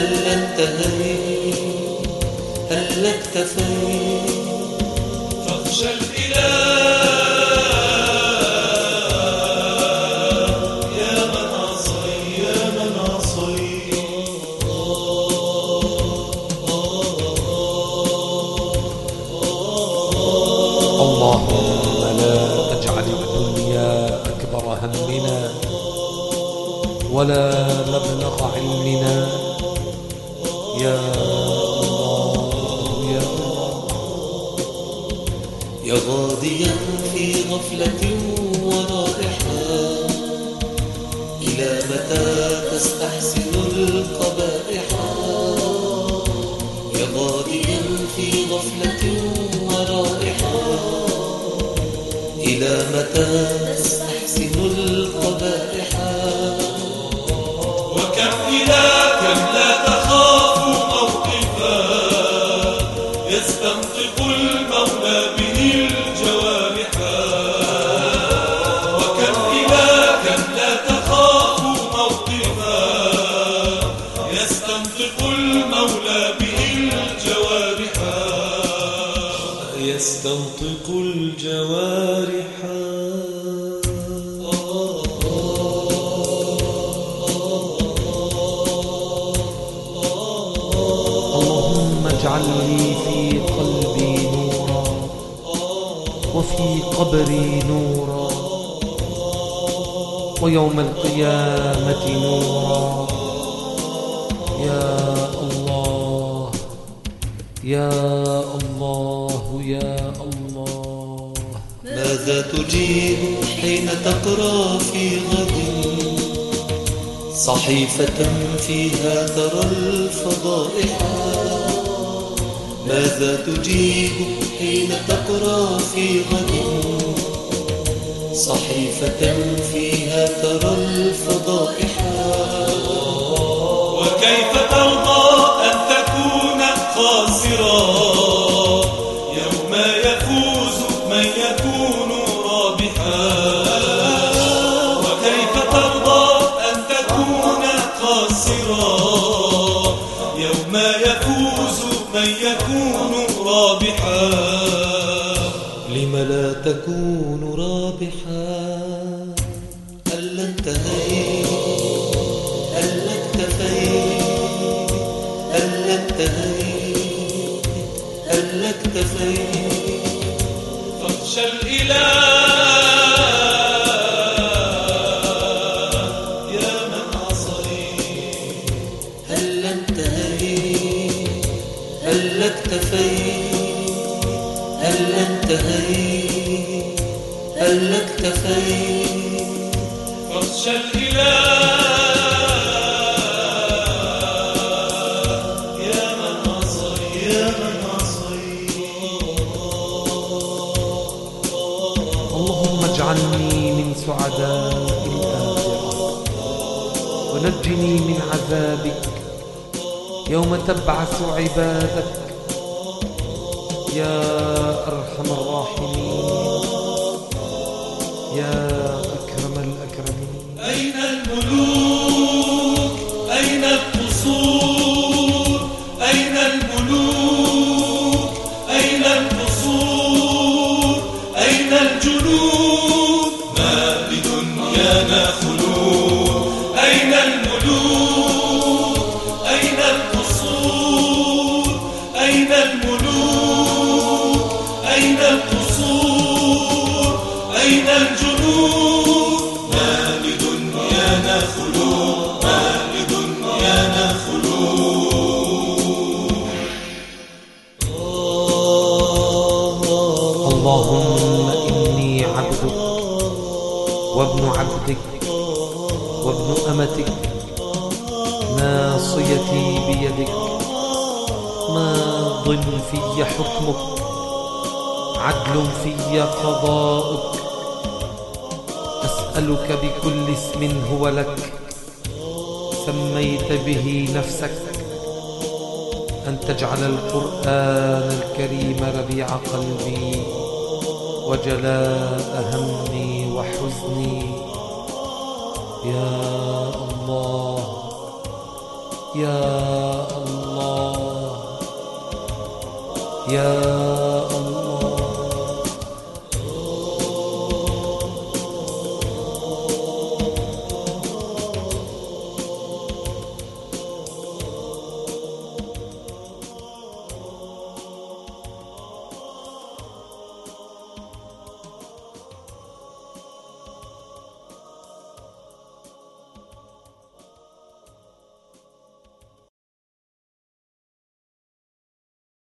هل انتهيت هل اكتفيت فاخشى الإله يا من عصيت يا من عصيت اللهم لا تجعل الدنيا أكبر همنا ولا مبلغ علمنا يا الله يا الله. يا غاديا في غفلة ورائحة إلى متى تستحسن القبائح يا غاديا في غفلة ورائحة إلى متى تستحسن القبائح وكم إلى كم لا تخاف موقفا يستنطق المولى به الجوارح وكم إلى كم لا تخاف موقفا يستنطق المولى به الجوارح يستنطق الجوارح اجعل لي في قلبي نورا وفي قبري نورا ويوم القيامة نورا يا الله يا الله يا الله. ماذا تجيب حين تقرأ في غد صحيفة فيها ترى الفضائح ماذا تجيب حين تقرأ في غد صحيفة فيها ترى الفضائح وكيف ترضى أن تكون خاسرا يوم يفوز من يكون رابحا وكيف ترضى أن تكون خاسرا يوم يفوز من يكون رابحا لم لا تكون رابحا هل انتهيت هل اكتفيت هل انتهيت هل اكتفيت فاخشى الإله يا من عصيت هل انتهيت هل اكتفيت هل انتهيت هل اكتفيت فاخشى الإله يا من عصيت يا من عصيت اللهم اجعلني من سعداء الآخرة ونجني من عذابك يوم تبعث عبادك يا أرحم الراحمين يا أكرم الأكرمين. أين الملوك أين القصور أين الملوك أين القصور أين الجنود ما بدنيانا خلود أين الملوك أين القصور أين الملوك أين القصور أين الجنود ما لدنيانا خلود ما لدنيانا خلود اللهم إني عبدك وابن عبدك وابن أمتك ناصيتي بيدك ماض في حكمك عدل في قضاؤك أسألك بكل اسم هو لك سميت به نفسك أن تجعل القرآن الكريم ربيع قلبي وجلاء همي وحزني يا الله يا الله يا